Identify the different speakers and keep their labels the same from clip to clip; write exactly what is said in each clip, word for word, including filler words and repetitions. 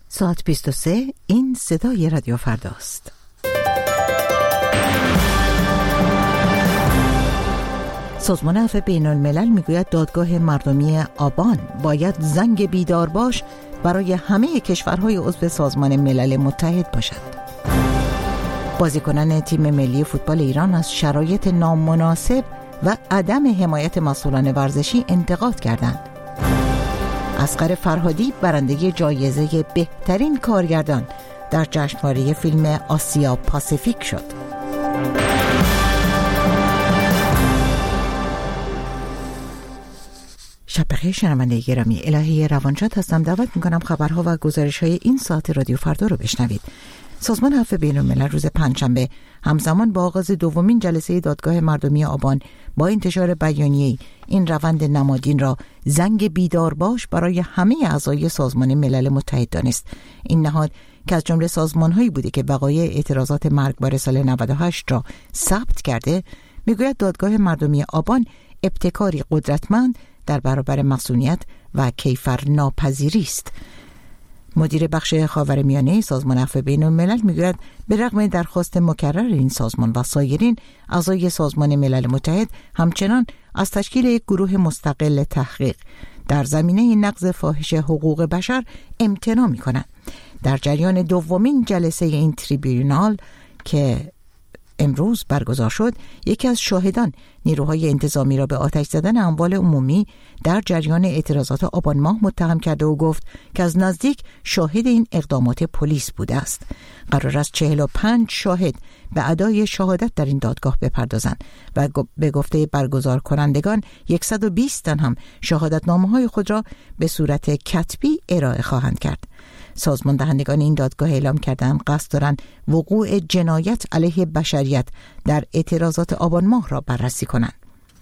Speaker 1: ساعت بیست و سه، این صدای رادیو فرداست. سازمان عفو بین الملل میگوید دادگاه مردمی آبان باید زنگ بیدار باش برای همه کشورهای عضو سازمان ملل متحد باشد. بازیکنان تیم ملی فوتبال ایران از شرایط نامناسب و عدم حمایت مسئولان ورزشی انتقاد کردند. اصغر فرهادی برنده جایزه بهترین کارگردان در جشنواره فیلم آسیا پاسیفیک شد. شب بخیر شنونده گرامی، الهی روانشاد هستم. دعوت میکنم خبرها و گزارش‌های این ساعت رادیو فردا رو بشنوید. سازمان عفو بین الملل روز پنجشنبه همزمان با آغاز دومین جلسه دادگاه مردمی آبان با انتشار بیانیه‌ای این روند نمادین را زنگ بیدار باش برای همه اعضای سازمان ملل متحد دانست. این نهاد که از جمله سازمان‌هایی بوده که وقایع اعتراضات مرگبار سال نود و هشت را ثبت کرده، میگوید دادگاه مردمی آبان ابتکاری قدرتمند در برابر مسئولیت و کیفرناپذیری است. مدیر بخش خاورمیانه سازمان عفو بین الملل میگوید به رغم درخواست مکرر این سازمان و سایرین اعضای سازمان ملل متحد همچنان از تشکیل یک گروه مستقل تحقیق در زمینه نقض فاحش حقوق بشر امتناع میکنند. در جریان دومین جلسه این تریبیونال که امروز برگزار شد، یکی از شاهدان نیروهای انتظامی را به آتش زدن اموال عمومی در جریان اعتراضات آبان ماه متهم کرده و گفت که از نزدیک شاهد این اقدامات پلیس بوده است. قرار است چهل و پنج شاهد به ادای شهادت در این دادگاه بپردازند و به گفته برگزار کنندگان صد و بیست تن هم شهادتنامه‌های خود را به صورت کتبی ارائه خواهند کرد. سازمان دهندگان این دادگاه اعلام کردند قصد دارند وقوع جنایت علیه بشریت در اعتراضات آبان ماه را بررسی کنند.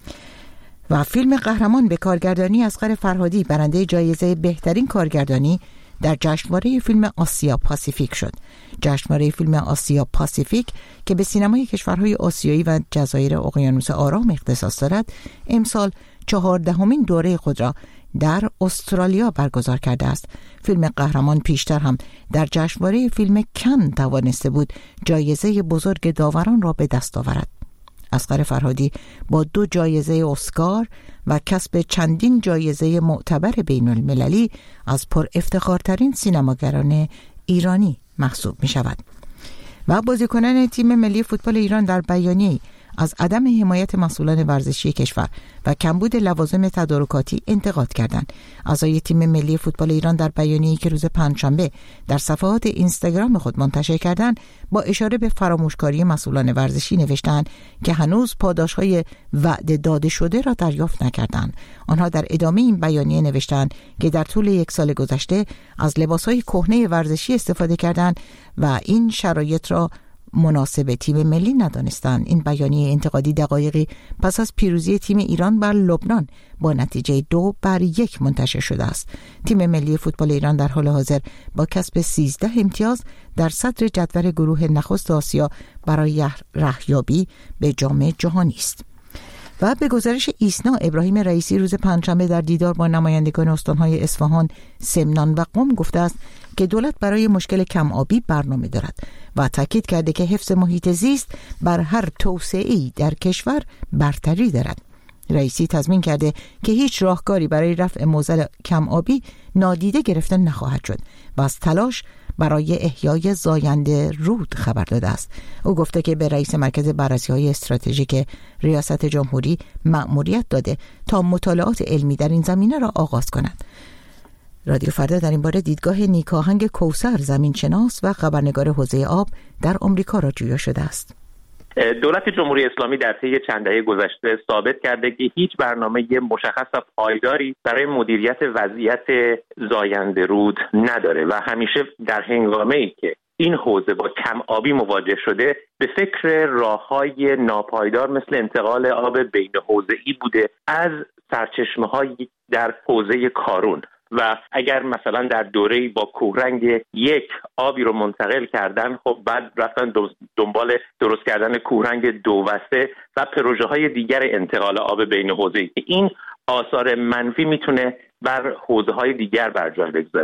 Speaker 1: و فیلم قهرمان به کارگردانی اصغر فرهادی برنده جایزه بهترین کارگردانی در جشنواره فیلم آسیا پاسیفیک شد. جشنواره فیلم آسیا پاسیفیک که به سینمای کشورهای آسیایی و جزایر اقیانوس آرام اختصاص دارد، امسال چهاردهمین دوره خود را در استرالیا برگزار کرده است. فیلم قهرمان پیشتر هم در جشنواره فیلم کن توانسته بود جایزه بزرگ داوران را به دست آورد. اصغر فرهادی با دو جایزه اسکار و کسب چندین جایزه معتبر بین المللی از پر افتخارترین سینماگران ایرانی محسوب می شود. و بازیکنان تیم ملی فوتبال ایران در بیانیه‌ای از عدم حمایت مسئولان ورزشی کشور و کمبود لوازم تدارکاتی انتقاد کردند. اعضای تیم ملی فوتبال ایران در بیانیه‌ای که روز پنجشنبه در صفحات اینستاگرام خود منتشر کردند، با اشاره به فراموشکاری مسئولان ورزشی نوشتند که هنوز پاداش‌های وعده داده شده را دریافت نکردند. آنها در ادامه این بیانیه نوشتند که در طول یک سال گذشته از لباس‌های کهنه ورزشی استفاده کردند و این شرایط را مناسب تیم ملی ندانستند. این بیانیه انتقادی دقایقی پس از پیروزی تیم ایران بر لبنان با نتیجه دو بر یک منتشر شده است. تیم ملی فوتبال ایران در حال حاضر با کسب سیزده امتیاز در صدر جدول گروه نخست آسیا برای رهیابی به جام جهانی است. و به گزارش ایسنا، ابراهیم رئیسی روز پنجشنبه در دیدار با نمایندگان استان‌های اصفهان، سمنان و قم گفته است که دولت برای مشکل کم آبی برنامه دارد و تاکید کرده که حفظ محیط زیست بر هر توسعه‌ای در کشور برتری دارد. رئیسی تضمین کرده که هیچ راهکاری برای رفع معضل کم آبی نادیده گرفته نخواهد شد و از تلاش برای احیای زاینده رود خبر داده است. او گفته که به رئیس مرکز بررسی‌های استراتژیک ریاست جمهوری مأموریت داده تا مطالعات علمی در این زمینه را آغاز کند. رادیو فردا در این باره دیدگاه نیکاهنگ کوثر، زمینشناس و خبرنگار حوزه آب در آمریکا را جویا شده است.
Speaker 2: دولت جمهوری اسلامی در طی چند دهه گذشته ثابت کرده که هیچ برنامه مشخص و پایداری برای مدیریت وضعیت زاینده رود نداره و همیشه در هنگامه‌ای که این حوزه با کم آبی مواجه شده به فکر راه‌های ناپایدار مثل انتقال آب بین حوزه‌ای بوده از سرچشمه‌هایی در حوزه کارون و اگر مثلا در دوره‌ای با کوهرنگ یک آبی رو منتقل کردن، خب بعد رفتن دنبال درست کردن کوهرنگ دو و سه و پروژه‌های دیگر انتقال آب بین حوزه‌ای که این آثار منفی میتونه بر حوزه‌های دیگر بر جای بگذاره.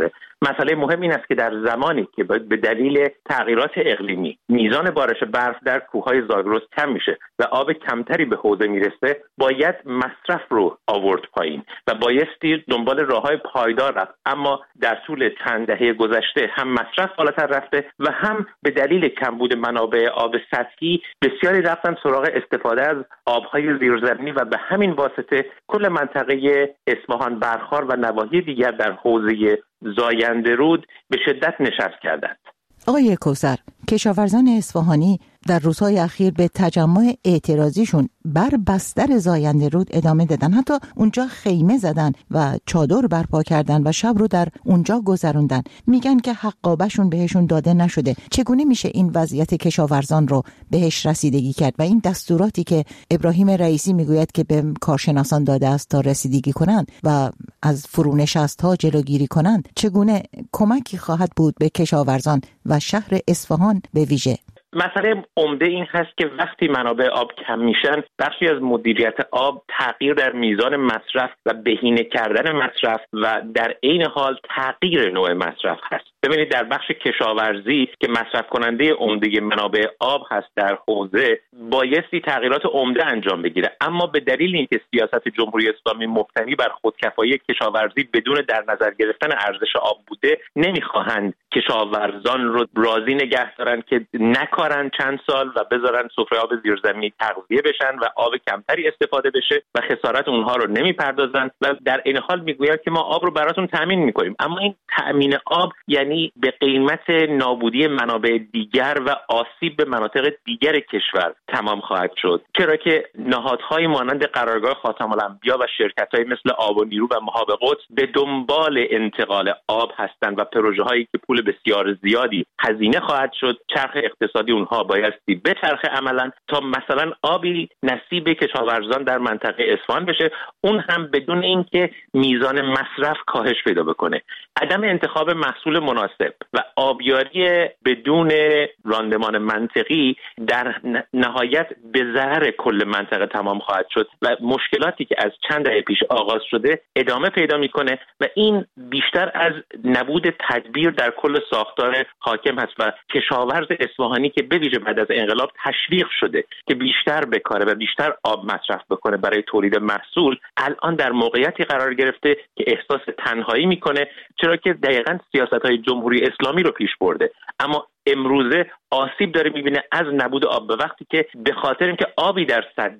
Speaker 2: مسئله مهم این است که در زمانی که به دلیل تغییرات اقلیمی میزان بارش برف در کوههای زاگرس کم میشه و آب کمتری به حوزه میرسه، باید مصرف رو آورد پایین و بایستی دنبال راههای پایدار رفت. اما در طول چند دهه گذشته هم مصرف بالاتر رفته و هم به دلیل کمبود منابع آب سطحی بسیاری رفتن سراغ استفاده از آبهای زیرزمینی و به همین واسطه کل منطقه اصفهان، برخار و نواحی دیگر در حوزه زاینده رود به شدت نشست کردند.
Speaker 1: آقای کوثر، کشاورزان اصفهانی در روزهای اخیر به تجمع اعتراضیشون بر بستر زاینده رود ادامه دادن، حتی اونجا خیمه زدن و چادر برپا کردن و شب رو در اونجا گذروندن. میگن که حقابشون بهشون داده نشده. چگونه میشه این وضعیت کشاورزان رو بهش رسیدگی کرد و این دستوراتی که ابراهیم رئیسی میگوید که به کارشناسان داده است تا رسیدگی کنند و از فرونشست ها جلوگیری کنند، چگونه کمکی خواهد بود به کشاورزان و شهر اصفهان به ویژه؟
Speaker 2: مسئله عمده این هست که وقتی منابع آب کم میشن، بخشی از مدیریت آب تغییر در میزان مصرف و بهینه کردن مصرف و در عین حال تغییر نوع مصرف هست. ببینید در بخش کشاورزی که مصرف کننده عمده منابع آب هست در حوزه، بایستی تغییرات عمده انجام بگیره، اما به دلیل اینکه سیاست جمهوری اسلامی مبتنی بر خودکفایی کشاورزی بدون در نظر گرفتن ارزش آب بوده، نمیخواهند کشاورزان رو راضی نگه دارن که نکارن چند سال و بذارن سفره آب زیرزمینی تغذیه بشن و آب کمتری استفاده بشه و خسارت اونها رو نمیپردازن و در این حال میگویند که ما آب رو براتون تامین میکنیم. اما این تامین آب یعنی به قیمت نابودی منابع دیگر و آسیب به مناطق دیگر کشور تمام خواهد شد، چرا که نهادهای مانند قرارگاه خاتم الانبیا و شرکت‌های مثل آب و نیرو و مهاب قدس به دنبال انتقال آب هستند و پروژه‌هایی که پول بسیار زیادی هزینه خواهد شد، چرخ اقتصادی اونها بایستی به چرخ عملا تا مثلا آبی نصیب کشاورزان در منطقه اصفهان بشه، اون هم بدون اینکه میزان مصرف کاهش پیدا بکنه. عدم انتخاب محصول مناسب و آبیاری بدون راندمان منطقی در نهایت به ضرر کل منطقه تمام خواهد شد و مشکلاتی که از چند دهه پیش آغاز شده ادامه پیدا میکنه و این بیشتر از نبود تدبیر در کل ساختار حاکم هست و کشاورز اصفهانی که به ویژه بعد از انقلاب تشویق شده که بیشتر بکاره و بیشتر آب مصرف بکنه برای تولید محصول، الان در موقعیتی قرار گرفته که احساس تنهایی میکنه، چرا که دقیقاً سیاست‌های جمهوری اسلامی رو پیش برده. اما امروزه آسیب داره میبینه از نبود آب، به وقتی که به خاطر اینکه آبی در سد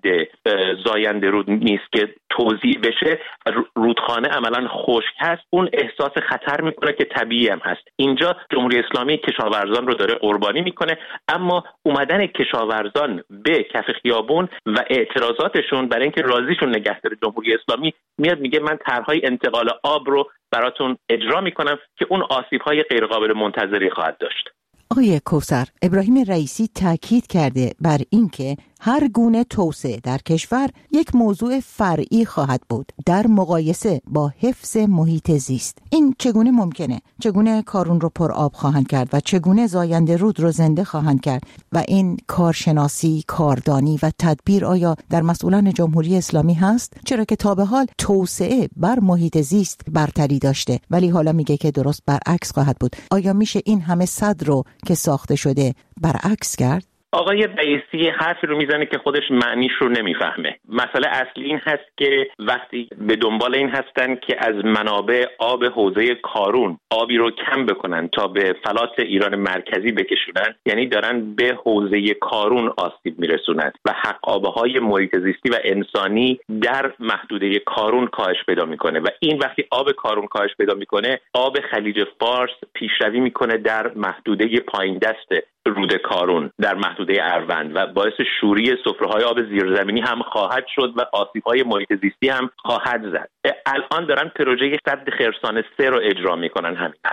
Speaker 2: زاینده رود نیست که توزیع بشه، رودخانه عملا خشک هست، اون احساس خطر میکنه که طبیعی هم هست. اینجا جمهوری اسلامی کشاورزان رو داره قربانی میکنه، اما اومدن کشاورزان به کف خیابون و اعتراضاتشون برای اینکه راضیشون نگه داره جمهوری اسلامی، میاد میگه من طرحهای انتقال آب رو براتون اجرا میکنم که اون آسیب‌های غیرقابل منتظری خواهد داشت.
Speaker 1: آقای کوثر، ابراهیم رئیسی تاکید کرده بر اینکه هر گونه توسعه در کشور یک موضوع فرعی خواهد بود در مقایسه با حفظ محیط زیست. این چگونه ممکنه؟ چگونه کارون رو پر آب خواهند کرد و چگونه زاینده رود رو زنده خواهند کرد؟ و این کارشناسی، کاردانی و تدبیر آیا در مسئولان جمهوری اسلامی هست؟ چرا که تا به حال توسعه بر محیط زیست برتری داشته، ولی حالا میگه که درست برعکس خواهد بود. آیا میشه این همه صد رو که ساخته شده برعکس کرد؟
Speaker 2: آقای رئیسی حرفی رو میزنه که خودش معنیش رو نمیفهمه. مسئله اصلی این هست که وقتی به دنبال این هستن که از منابع آب حوزه کارون آبی رو کم بکنن تا به فلات ایران مرکزی بکشونن، یعنی دارن به حوزه کارون آسیب میرسونن و حق آبهای محیط زیستی و انسانی در محدوده کارون کاهش پیدا میکنه و این وقتی آب کارون کاهش پیدا میکنه، آب خلیج فارس پیشروی میکنه در محدوده پایین دست رود کارون در محدوده اروند و باعث شوری سفره‌های آب زیرزمینی هم خواهد شد و آسیب‌های محیط زیستی هم خواهد زد. الان دارن پروژه سد خرسان سه رو اجرا میکنن همین الان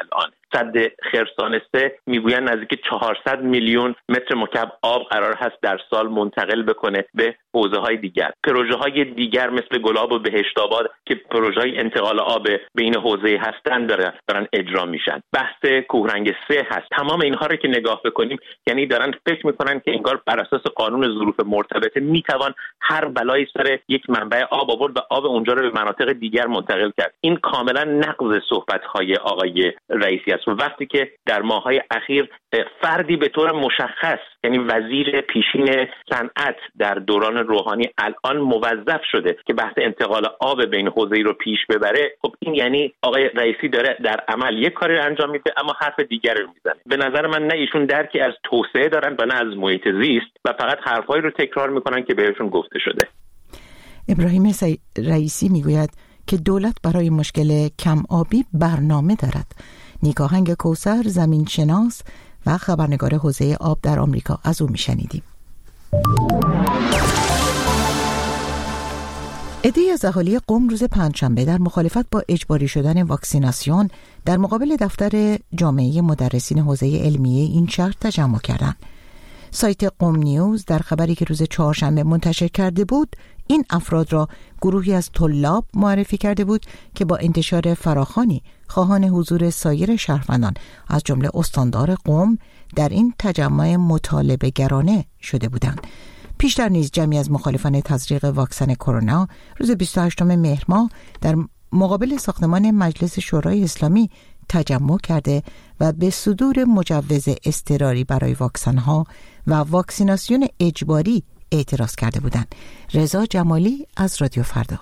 Speaker 2: سد خرسان سه میگویند نزدیک چهارصد میلیون متر مکعب آب قرار هست در سال منتقل بکنه به حوزه‌های دیگر. پروژه‌های دیگر مثل گلاب و بهشت‌آباد که پروژه‌های انتقال آب بین حوزه هستند دارن دارن اجرا میشن. بحث کوهرنگ سه هست. تمام اینها رو که نگاه بکنیم یعنی دارن فکر میکنن که انگار بر اساس قانون ظروف مرتبطه میتوان هر بلایی سر یک منبع آب آورد و آب اونجا رو به مناطق دیگر منتقل کرد. این کاملا نقض صحبت‌های آقای رئیسی است. و وقتی که در ماه‌های اخیر فردی به طور مشخص یعنی وزیر پیشین صنعت در دوران روحانی الان موظف شده که بحث انتقال آب بین حوزه‌ای رو پیش ببره، خب این یعنی آقای رئیسی داره در عمل یک کاری رو انجام میده اما حرف دیگر رو میزنه. به نظر من نه ایشون درکی از توسعه دارن و نه از محیط زیست و فقط حرفایی رو تکرار میکنن که بهشون گفته شده.
Speaker 1: ابراهیم رئیسی میگوید که دولت برای مشکل کم آبی برنامه دارد. نیکاهنگ کوثر، زمین شناس و خبرنگار حوزه آب در آمریکا، از او میشنیدیم. عده‌ای از اهالی قم روز پنجشنبه در مخالفت با اجباری شدن واکسیناسیون در مقابل دفتر جامعه مدرسین حوزه علمیه این شهر تجمع کردند. سایت قم نیوز در خبری که روز چهارشنبه منتشر کرده بود، این افراد را گروهی از طلاب معرفی کرده بود که با انتشار فراخوانی خواهان حضور سایر شهروندان از جمله استاندار قم در این تجمع مطالبه گرانه شده بودند. پیشتر نیز جمعی از مخالفان تزریق واکسن کرونا روز بیست و هشتم مهر ماه در مقابل ساختمان مجلس شورای اسلامی تجمع کرده و به صدور مجوز اضطراری برای واکسن‌ها و واکسیناسیون اجباری اعتراض کرده بودند. رضا جمالی از رادیو فردا.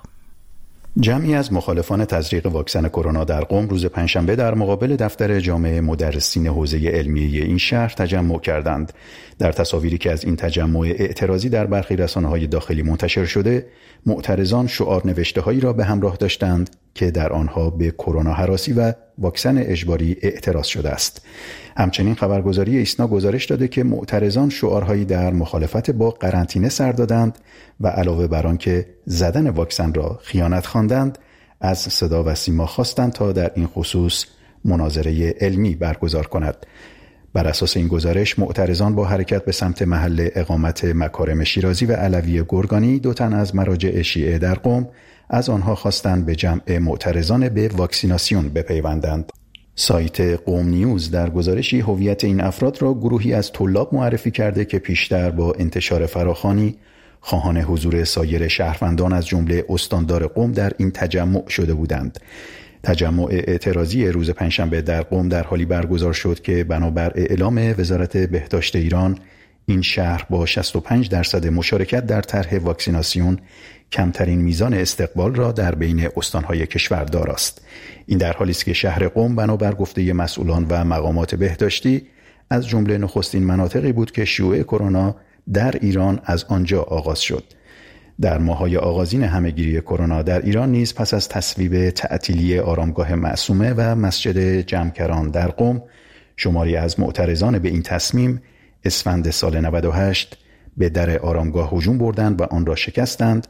Speaker 3: جمعی از مخالفان تزریق واکسن کرونا در قم روز پنجشنبه در مقابل دفتر جامعه مدرسین حوزه علمیه این شهر تجمع کردند. در تصاویری که از این تجمع اعتراضی در برخی رسانه‌های داخلی منتشر شده، معترضان شعار نوشته‌هایی را به همراه داشتند که در آنها به کرونا هراسی و واکسن اجباری اعتراض شده است. همچنین خبرگزاری ایسنا گزارش داده که معترضان شعارهایی در مخالفت با قرنطینه سر دادند و علاوه بر آن که زدن واکسن را خیانت خواندند، از صدا و سیما خواستند تا در این خصوص مناظره علمی برگزار کند. بر اساس این گزارش، معترضان با حرکت به سمت محل اقامت مکارم شیرازی و علوی گرگانی، دو تن از مراجع شیعه در قم، از آنها خواستند به جمع معترضان به واکسیناسیون بپیوندند. سایت قم نیوز در گزارشی هویت این افراد را گروهی از طلاب معرفی کرده که پیشتر با انتشار فراخوانی خواهان حضور سایر شهروندان از جمله استاندار قم در این تجمع شده بودند. تجمع اعتراضی روز پنجشنبه در قم در حالی برگزار شد که بنابر اعلام وزارت بهداشت ایران، این شهر با شصت و پنج درصد مشارکت در طرح واکسیناسیون کمترین میزان استقبال را در بین استانهای کشور داراست. این در حالی است که شهر قم بنابر گفته مسئولان و مقامات بهداشتی از جمله نخستین مناطقی بود که شیوع کرونا در ایران از آنجا آغاز شد. در ماه‌های آغازین همه‌گیری کرونا در ایران نیز پس از تصویب تعطیلی آرامگاه معصومه و مسجد جمکران در قم، شماری از معترضان به این تصمیم اسفند سال نود و هشت به در آرامگاه هجوم بردند و آن را شکستند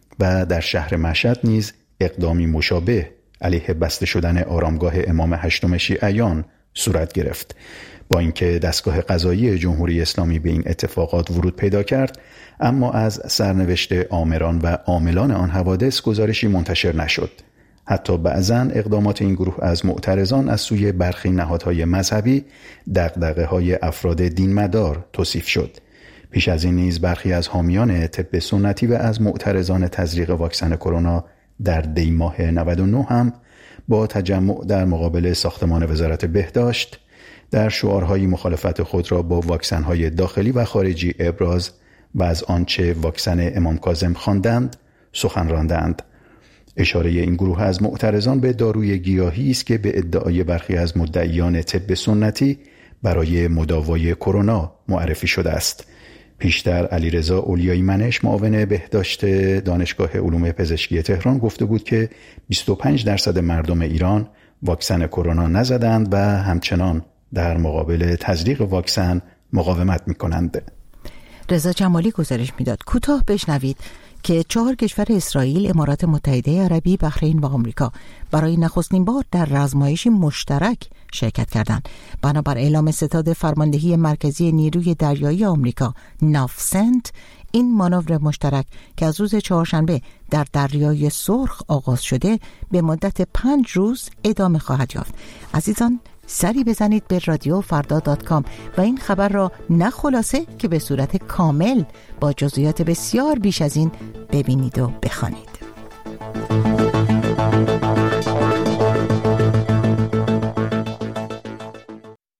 Speaker 3: و در شهر مشهد نیز اقدامی مشابه علیه بسته شدن آرامگاه امام هشتم شیعیان صورت گرفت. با اینکه دستگاه قضایی جمهوری اسلامی به این اتفاقات ورود پیدا کرد، اما از سرنوشت آمران و عاملان آن حوادث گزارشی منتشر نشد. حتی بعضاً اقدامات این گروه از معترضان از سوی برخی نهادهای مذهبی دغدغه‌های افراد دینمدار توصیف شد. پیش از این نیز برخی از حامیان طب سنتی و از معترضان تزریق واکسن کرونا در دی ماه نود و نه هم با تجمع در مقابل ساختمان وزارت بهداشت در شعارهای مخالفت خود را با واکسن‌های داخلی و خارجی ابراز و از آنچه واکسن امام کاظم خواندند سخن راندند. اشاره این گروه از معترضان به داروی گیاهی است که به ادعای برخی از مدعیان طب سنتی برای مداوای کرونا معرفی شده است. پیشتر علیرضا اولیایی منش، معاون بهداشت دانشگاه علوم پزشکی تهران، گفته بود که بیست و پنج درصد مردم ایران واکسن کرونا نزدند و همچنان در مقابل تزریق واکسن مقاومت می‌کنند.
Speaker 1: رضا جمالی گزارش میداد. کوتاه بشنوید که چهار کشور اسرائیل، امارات متحده عربی، بحرین و آمریکا برای نخستین بار در رزمایشی مشترک شرکت کردند. بنابر اعلام ستاد فرماندهی مرکزی نیروی دریایی آمریکا ناوسنت، این مانور مشترک که از روز چهارشنبه در دریای سرخ آغاز شده به مدت پنج روز ادامه خواهد یافت. عزیزان، سری بزنید به رادیو فردا دات کام و این خبر را نه خلاصه که به صورت کامل با جزئیات بسیار بیش از این ببینید و بخوانید.